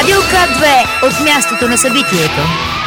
Радио К2 от мястото на събитието.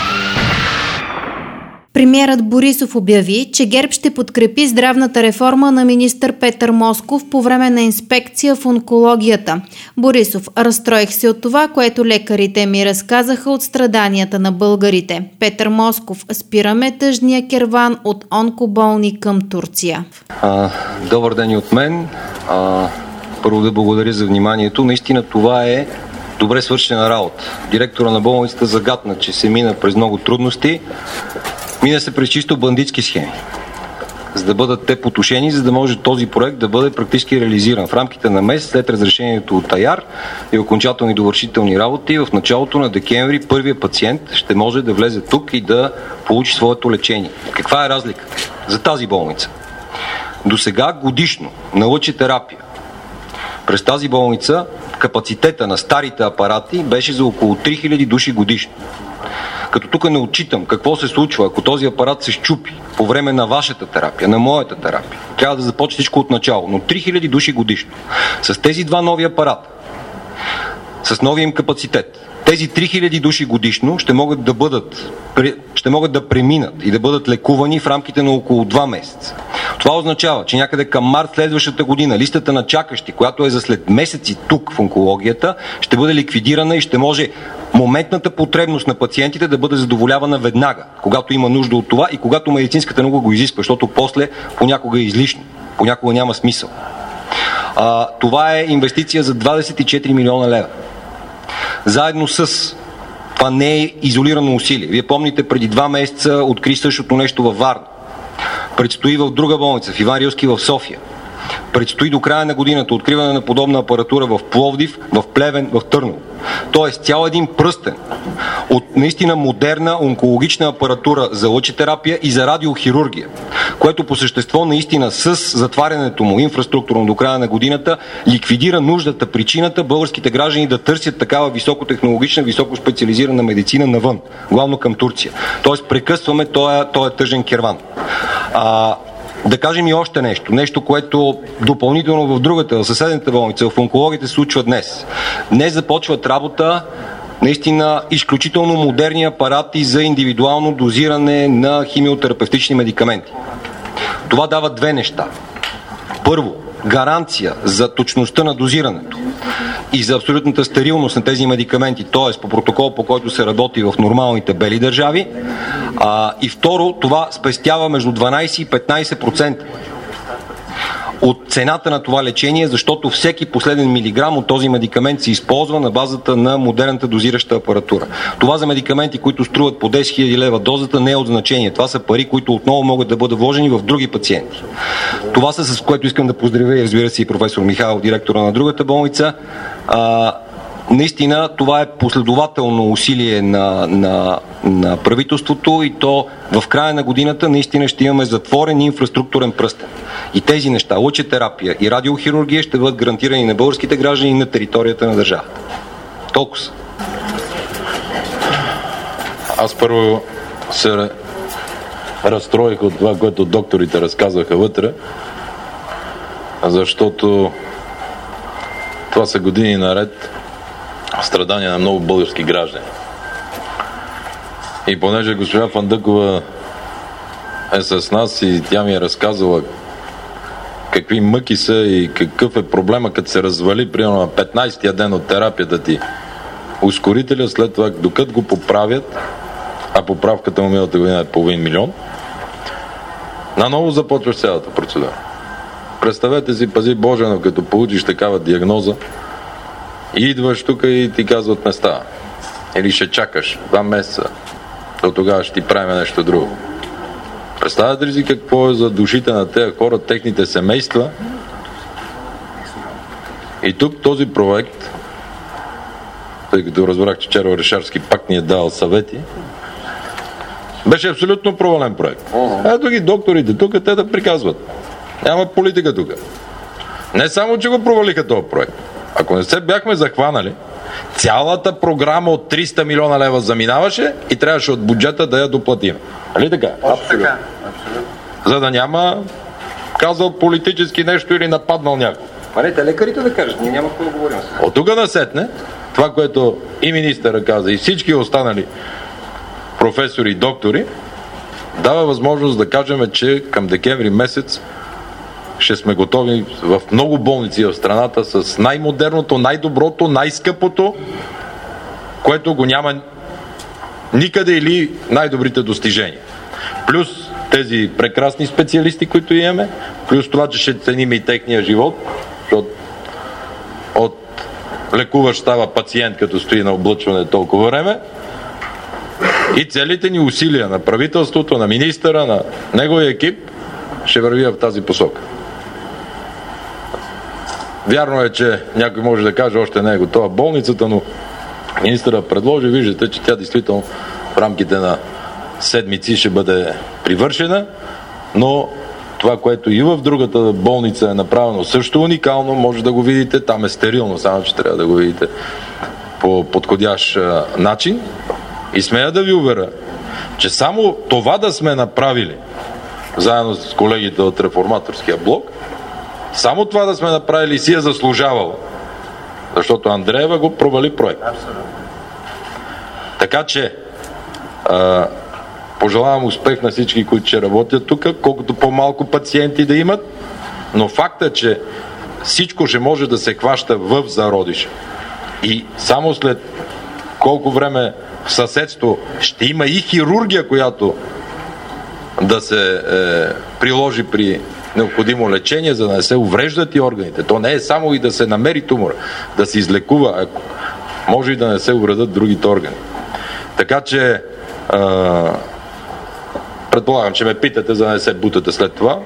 Премиерът Борисов обяви, че ГЕРБ ще подкрепи здравната реформа на министър Петър Москов по време на инспекция в онкологията. Борисов: разстроих се от това, което лекарите ми разказаха от страданията на българите. Петър Москов: спираме тъжния керван от онкоболни към Турция. Добър ден и от мен. Първо да благодаря за вниманието. Наистина това е добре свършена работа. Директора на болницата загатна, че се мина през много трудности. Мина се през чисто бандитски схеми, за да бъдат те потушени, за да може този проект да бъде практически реализиран в рамките на месец след разрешението от АЯР и окончателни довършителни работи. В началото на декември първият пациент ще може да влезе тук и да получи своето лечение. Каква е разлика за тази болница? До сега годишно на лъчетерапия през тази болница капацитета на старите апарати беше за около 3000 души годишно. Като тук не отчитам какво се случва, ако този апарат се счупи по време на вашата терапия, на моята терапия. Трябва да започне всичко от начало, но 3000 души годишно. С тези два нови апарата, с новия им капацитет, тези 3000 души годишно ще могат да преминат и да бъдат лекувани в рамките на около 2 месеца. Това означава, че някъде към март следващата година листата на чакащи, която е за след месеци тук в онкологията, ще бъде ликвидирана и ще може моментната потребност на пациентите да бъде задоволявана веднага, когато има нужда от това и когато медицинската наука го изисква, защото после понякога е излишно, понякога няма смисъл. Това е инвестиция за 24 милиона лева. Заедно с това не е изолирано усилие. Вие помните, преди 2 месеца откри същото нещо във Варна. Предстои в друга болница, в Иван Рилски в София. Предстои до края на годината откриване на подобна апаратура в Пловдив, в Плевен, в Търново. Тоест цял един пръстен от наистина модерна онкологична апаратура за лъчетерапия и за радиохирургия, което по същество наистина с затварянето му инфраструктурно до края на годината ликвидира нуждата, причината българските граждани да търсят такава високотехнологична, високоспециализирана медицина навън, главно към Турция. Тоест прекъсваме този тъжен керван. Да кажем и още нещо, което допълнително в другата, в съседната болница, в онкологията се случва днес. Днес започват работа наистина изключително модерни апарати за индивидуално дозиране на химиотерапевтични медикаменти. Това дава 2 неща. Първо, гаранция за точността на дозирането и за абсолютната стерилност на тези медикаменти, т.е. по протокол, по който се работи в нормалните бели държави. И второ, това спестява между 12 и 15% от цената на това лечение, защото всеки последен милиграм от този медикамент се използва на базата на модерната дозираща апаратура. Това за медикаменти, които струват по 10 000 лева дозата, не е от значение. Това са пари, които отново могат да бъдат вложени в други пациенти. Това са, с което искам да поздравя и разбира се и професор Михайлов, директора на другата болница. Наистина това е последователно усилие на правителството и то в края на годината наистина ще имаме затворен инфраструктурен пръстен. И тези неща, лъчетерапия и радиохирургия, ще бъдат гарантирани на българските граждани на територията на държавата. Толкова са. Аз първо се разстроих от това, което докторите разказваха вътре, защото това са години наред страдания на много български граждани. И понеже госпожа Фандъкова е с нас и тя ми е разказала какви мъки са и какъв е проблема, като се развали примерно на 15-тия ден от терапията ти ускорителя, след това докато го поправят, а поправката му миналата година е $500 000, наново започваш цялата процедура. Представете си, пази Боже, но като получиш такава диагноза, идваш тук и ти казват не става. Или ще чакаш 2 месеца, до тогава ще ти правим нещо друго. Представете ли си какво е за душите на тези хора, техните семейства? И тук този проект, тъй като разбрах, че вчера Орешарски пак ни е дал съвети, беше абсолютно провален проект. Ето ги докторите тук, те да приказват. Няма политика тук. Не само, че го провалиха този проект. Ако не се бяхме захванали, цялата програма от 300 милиона лева заминаваше и трябваше от бюджета да я доплатим. Нали така? Абсолютно. За да няма казал политически нещо или нападнал някой. Марете, лекарите да кажат, ние няма какво да говорим. От тук насетне това, което и министъра каза, и всички останали професори и доктори, дава възможност да кажем, че към декември месец ще сме готови в много болници в страната с най-модерното, най-доброто, най-скъпото, което го няма никъде, или най-добрите достижения. Плюс тези прекрасни специалисти, които имаме, плюс това, че ще ценим и техния живот, защото от лекуващ става пациент, като стои на облъчване толкова време, и целите ни усилия на правителството, на министъра, на неговия екип ще върви в тази посока. Вярно е, че някой може да каже, още не е готова болницата, но министъра предложи, виждате, че тя действително в рамките на седмици ще бъде привършена, но това, което и в другата болница е направено също уникално, може да го видите, там е стерилно, само че трябва да го видите по подходящ начин. И смея да ви уверя, че само това да сме направили, заедно с колегите от Реформаторския блок, само това да сме направили си е заслужавало, защото Андреева го провали проект. Така че пожелавам успех на всички, които ще работят тук, колкото по-малко пациенти да имат, но факта, че всичко ще може да се хваща в зародиша и само след колко време в съседство ще има и хирургия, която да се приложи при необходимо лечение, за да не се увреждат и органите. То не е само и да се намери тумор, да се излекува, ако може и да не се увредят другите органи. Така че предполагам, че ме питате, за да не се бутате след това.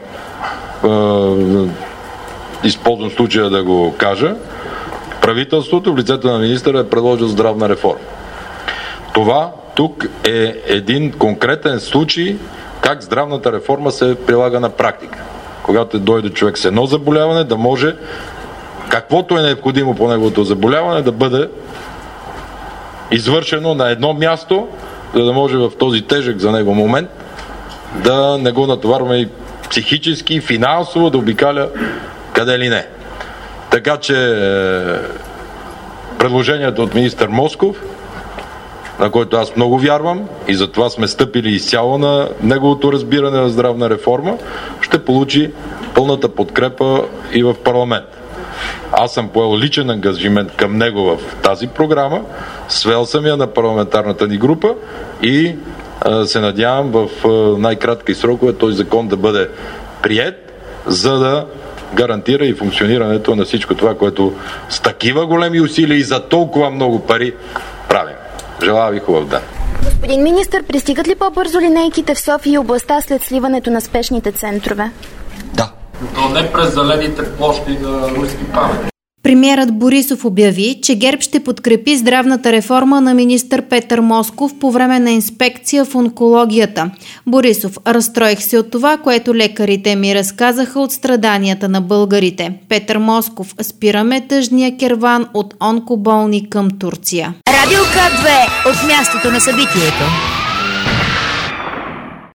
Използвам случая да го кажа. Правителството в лицето на министъра е предложил здравна реформа. Това тук е един конкретен случай как здравната реформа се прилага на практика. Когато дойде човек с едно заболяване, да може каквото е необходимо по неговото заболяване да бъде извършено на едно място, за да може в този тежък за него момент да не го натоварваме и психически, и финансово да обикаля къде ли не. Така че предложението от министър Москов, на който аз много вярвам и затова сме стъпили изцяло на неговото разбиране на здравна реформа, ще получи пълната подкрепа и в парламент. Аз съм поел личен ангажимент към него в тази програма, свел съм я на парламентарната ни група и се надявам в най-кратки срокове този закон да бъде приет, за да гарантира и функционирането на всичко това, което с такива големи усилия и за толкова много пари правим. Желая ви хубав ден. Господин министър, пристигат ли по-бързо линейките в София и областта след сливането на спешните центрове? Да. Но не през зелените площи на руски памет. Премиерът Борисов обяви, че ГЕРБ ще подкрепи здравната реформа на министър Петър Москов по време на инспекция в онкологията. Борисов: разстроих се от това, което лекарите ми разказаха от страданията на българите. Петър Москов: спираме тъжния керван от онкоболни към Турция. Радио К2 от мястото на събитието.